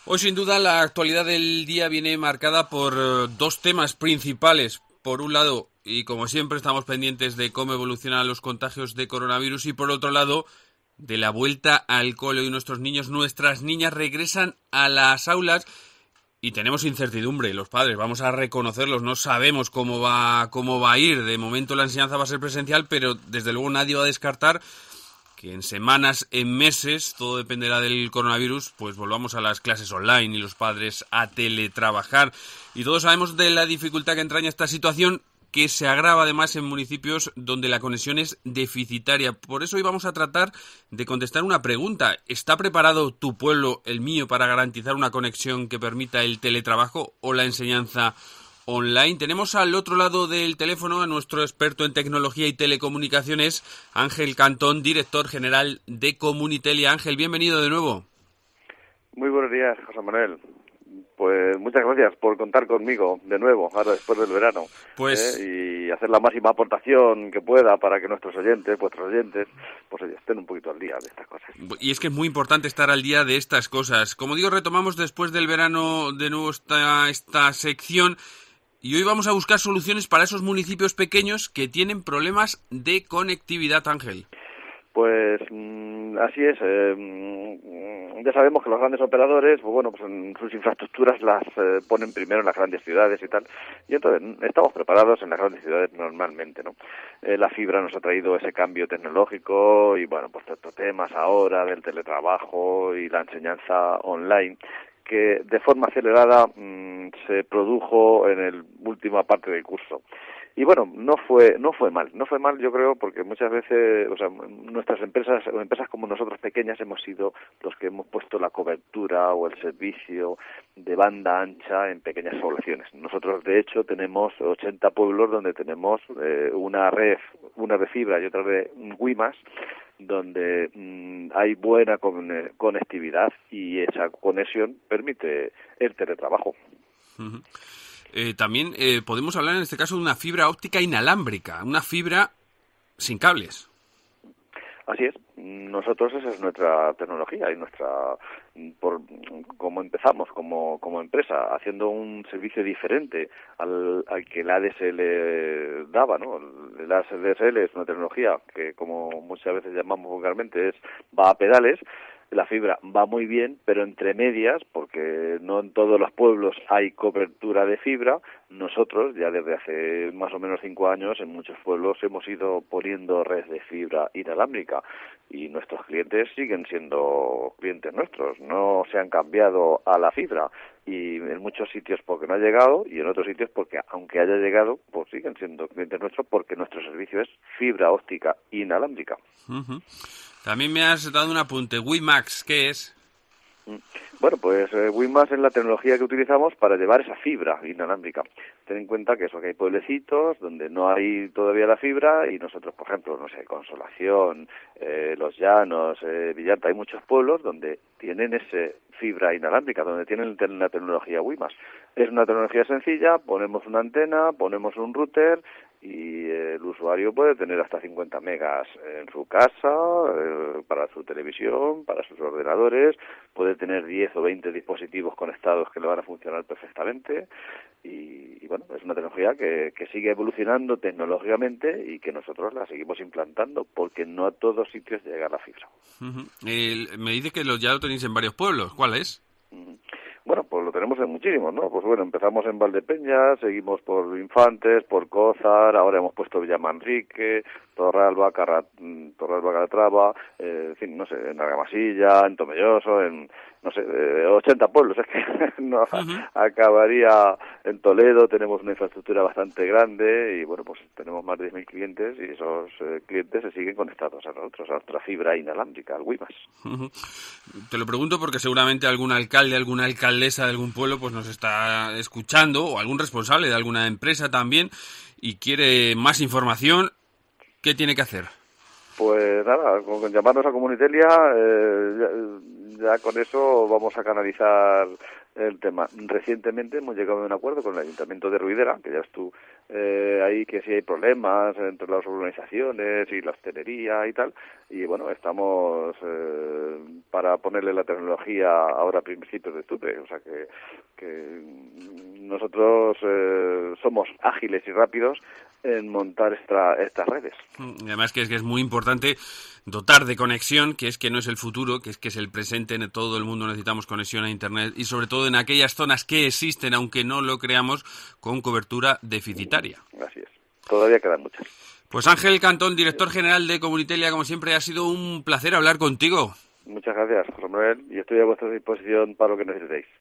Hoy, sin duda, la actualidad del día viene marcada por dos temas principales. Por un lado, y como siempre, estamos pendientes de cómo evolucionan los contagios de coronavirus y, por otro lado, de la vuelta al cole. Y nuestros niños, nuestras niñas regresan a las aulas y tenemos incertidumbre. Los padres, vamos a reconocerlos, no sabemos cómo va a ir. De momento la enseñanza va a ser presencial, pero desde luego nadie va a descartar que en semanas, en meses, todo dependerá del coronavirus, pues volvamos a las clases online y los padres a teletrabajar. Y todos sabemos de la dificultad que entraña esta situación, que se agrava además en municipios donde la conexión es deficitaria. Por eso hoy vamos a tratar de contestar una pregunta. ¿Está preparado tu pueblo, el mío, para garantizar una conexión que permita el teletrabajo o la enseñanza online? Tenemos al otro lado del teléfono a nuestro experto en tecnología y telecomunicaciones, Ángel Cantón, director general de Comunitelia. Ángel, bienvenido de nuevo. Muy buenos días, José Manuel. Pues muchas gracias por contar conmigo de nuevo, ahora después del verano, y hacer la máxima aportación que pueda para que nuestros oyentes, vuestros oyentes, pues estén un poquito al día de estas cosas. Y es que es muy importante estar al día de estas cosas. Como digo, retomamos después del verano de nuevo esta sección. Y hoy vamos a buscar soluciones para esos municipios pequeños que tienen problemas de conectividad, Ángel. Pues así es. Ya sabemos que los grandes operadores, pues en sus infraestructuras las ponen primero en las grandes ciudades y tal. Y entonces estamos preparados en las grandes ciudades normalmente, ¿no? La fibra nos ha traído ese cambio tecnológico y, pues estos temas ahora del teletrabajo y la enseñanza online, que de forma acelerada se produjo en la última parte del curso. Y no fue mal, yo creo, porque muchas veces, nuestras empresas como nosotros pequeñas hemos sido los que hemos puesto la cobertura o el servicio de banda ancha en pequeñas poblaciones. Nosotros, de hecho, tenemos 80 pueblos donde tenemos una red de fibra y otra de WiMAX, donde hay buena conectividad y esa conexión permite el teletrabajo. Uh-huh. También podemos hablar en este caso de una fibra óptica inalámbrica, una fibra sin cables. Así es. Nosotros esa es nuestra tecnología y como empezamos como empresa, haciendo un servicio diferente al que el ADSL daba, ¿no? El ADSL es una tecnología que, como muchas veces llamamos vulgarmente, va a pedales. La fibra va muy bien, pero entre medias, porque no en todos los pueblos hay cobertura de fibra. Nosotros, ya desde hace más o menos 5 años, en muchos pueblos hemos ido poniendo red de fibra inalámbrica y nuestros clientes siguen siendo clientes nuestros, no se han cambiado a la fibra, y en muchos sitios porque no ha llegado y en otros sitios porque, aunque haya llegado, pues siguen siendo clientes nuestros porque nuestro servicio es fibra óptica inalámbrica. Uh-huh. También me has dado un apunte. WiMAX, ¿qué es? Bueno, pues WiMAX es la tecnología que utilizamos para llevar esa fibra inalámbrica. Ten en cuenta que hay pueblecitos donde no hay todavía la fibra y nosotros, por ejemplo, Consolación, Los Llanos, Villalta, hay muchos pueblos donde tienen ese fibra inalámbrica, donde tienen la tecnología WiMAX. Es una tecnología sencilla, ponemos una antena, ponemos un router y el usuario puede tener hasta 50 megas en su casa, para su televisión, para sus ordenadores, puede tener 10 o 20 dispositivos conectados que le van a funcionar perfectamente y es una tecnología que sigue evolucionando tecnológicamente y que nosotros la seguimos implantando porque no a todos sitios llega la fibra. Uh-huh. Me dice que ya lo tenéis en varios pueblos. ¿Cuál es? Uh-huh. Bueno, pues lo tenemos en muchísimos, ¿no? Pues empezamos en Valdepeñas, seguimos por Infantes, por Cózar, ahora hemos puesto Villamanrique, Torralba, Calatrava, en fin, en Argamasilla, en Tomelloso, en 80 pueblos, es que no acabaría. En Toledo tenemos una infraestructura bastante grande y pues tenemos más de 10.000 clientes y esos clientes se siguen conectados a nosotros, a nuestra fibra inalámbrica, al WiMAX. Te lo pregunto porque seguramente algún alcalde, alguna alcaldesa de algún pueblo pues nos está escuchando, o algún responsable de alguna empresa también, y quiere más información. ¿Qué tiene que hacer? Pues nada, con llamarnos a Comunitelia, ya con eso vamos a canalizar el tema. Recientemente hemos llegado a un acuerdo con el Ayuntamiento de Ruidera, que ya ves tú ahí que si hay problemas entre las urbanizaciones y la hostelería y tal, y bueno, estamos para ponerle la tecnología ahora a principios de octubre, o sea que nosotros somos ágiles y rápidos en montar estas redes. Además que es muy importante dotar de conexión, que no es el futuro, que es el presente. En todo el mundo necesitamos conexión a Internet y sobre todo en aquellas zonas que existen, aunque no lo creamos, con cobertura deficitaria. Así es. Todavía quedan muchas. Pues Ángel Cantón, director general de Comunitelia, como siempre, ha sido un placer hablar contigo. Muchas gracias, José Manuel, y estoy a vuestra disposición para lo que necesitéis.